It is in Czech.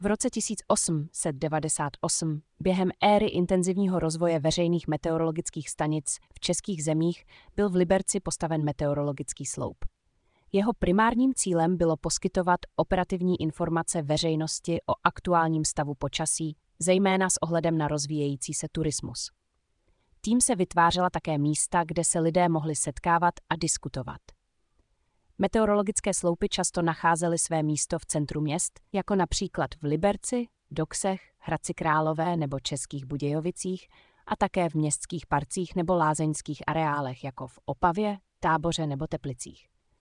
V roce 1898, během éry intenzivního rozvoje veřejných meteorologických stanic v českých zemích, byl v Liberci postaven meteorologický sloup. Jeho primárním cílem bylo poskytovat operativní informace veřejnosti o aktuálním stavu počasí, zejména s ohledem na rozvíjející se turismus. Tím se vytvářela také místa, kde se lidé mohli setkávat a diskutovat. Meteorologické sloupy často nacházely své místo v centru měst, jako například v Liberci, Doksech, Hradci Králové nebo Českých Budějovicích a také v městských parcích nebo lázeňských areálech, jako v Opavě, Táboře nebo Teplicích.